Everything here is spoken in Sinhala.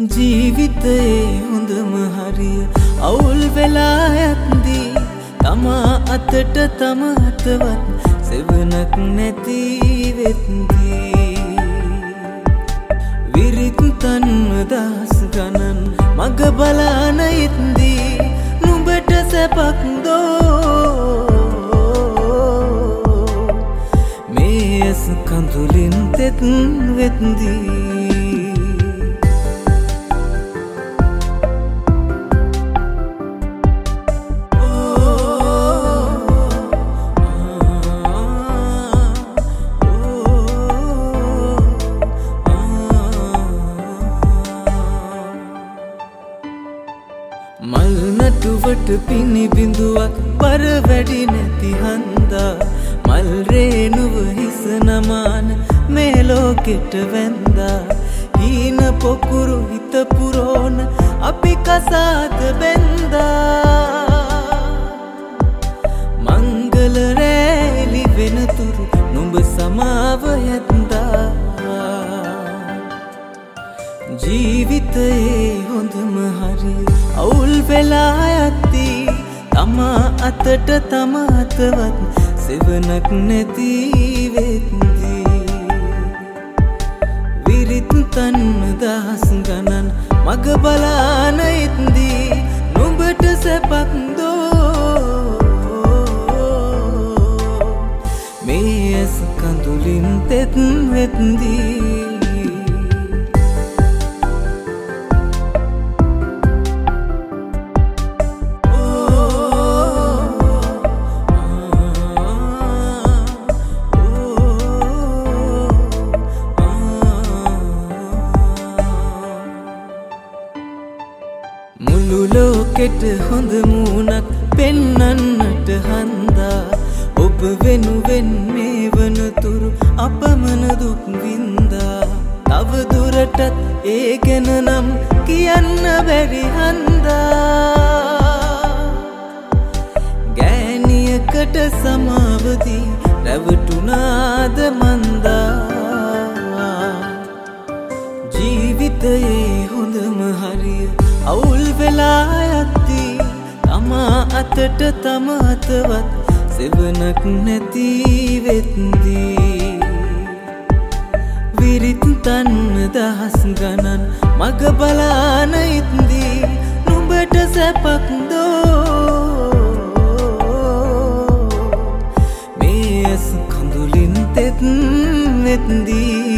ජීවිතයේ හොඳම හරිය අවුල් වෙලා යද්දී තමා අතට තම අතවත් සෙවණක් නැති වෙද්දී විරිත් තන්ව දහස් ගණන් මග බලාන ඉද්දී නුඹට සැපක් දෝ මේ ඇස් කඳුලින් තෙත් වෙද්දී මල් නටුවට පිණි බිඳුවක් බර වැඩි නැති හන්දා මල් රේණුව හිස නමාන මේ ලෝකෙට වැන්දා හීන පොකුරු හිත පුරෝන අපි කසාද බැන්දා මංගල රැලි වෙනතුරු නුඹ සමාව යත්දා ජීවිතයේ හොඳම හරිය අවුල් වෙලා යද්දී තමා අතට තම අතවත් සෙවණක් නැති වෙද්දී විරිත් තන්ව දහස් ගණන් මග බලාන ඉද්දී නුඹට සැපක් දෝ මේ ඇස් කඳුලින් තෙත් වෙද්දී මුළු ලෝකෙට හොඳ මූණක් පෙන්වන්නට හන්දා ඔබ වෙනුවෙන් මේ වනතුරු අපමණ දුක් වින්දා තව දුරටත් ඒ ගැන නම් කියන්න බැරි හන්දා ගෑණියකට සමාවදී රැවටුණාද මන්දා ජීවිතයේ හොඳම හරිය අවුල් වෙලා යද්දී තමා අතට තම අතවත් සෙවණක් නැති වෙද්දී විරිත් තන්ව දහස් ගණන් මග බලාන ඉද්දී නුඹට සැපක් දෝ මේ ඇස් කඳුලින් තෙත් වෙද්දී